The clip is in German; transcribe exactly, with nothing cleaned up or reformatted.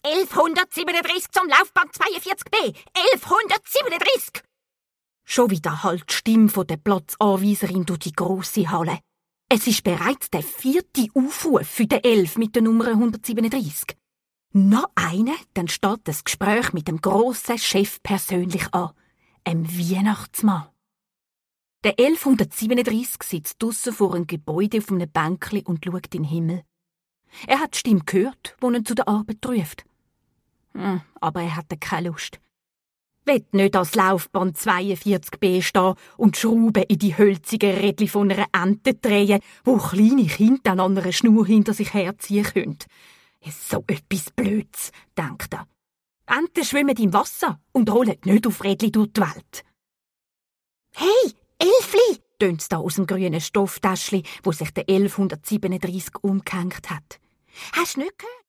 elfhundertsiebenunddreissig zum Laufband zweiundvierzig b. elfhundertsiebenunddreissig! Schon wieder hallt die Stimme von der Platzanweiserin durch die grosse Halle. Es ist bereits der vierte Aufruf für den Elf mit der Nummer hundertsiebenunddreissig. Noch eine, dann steht das Gespräch mit dem grossen Chef persönlich an, einem Weihnachtsmann. Der elfhundertsiebenunddreissig sitzt draussen vor einem Gebäude auf einem Bänkli und schaut in den Himmel. Er hat die Stimme gehört, die ihn zu der Arbeit ruft. Hm, aber er hatte keine Lust. Will nicht als Laufband zweiundvierzig b stehen und Schrauben in die hölzigen Rädchen von einer Ente drehen, wo kleine Kinder an einer Schnur hinter sich herziehen können. So etwas Blöds, denkt er. Enten schwimmen im Wasser und rollen nicht auf Rädchen durch die Welt. «Hey, Elfli!» tönt's da aus dem grünen Stofftäschli, wo sich der elfhundertsiebenunddreissig umgehängt hat. «Hast du nicht gehört?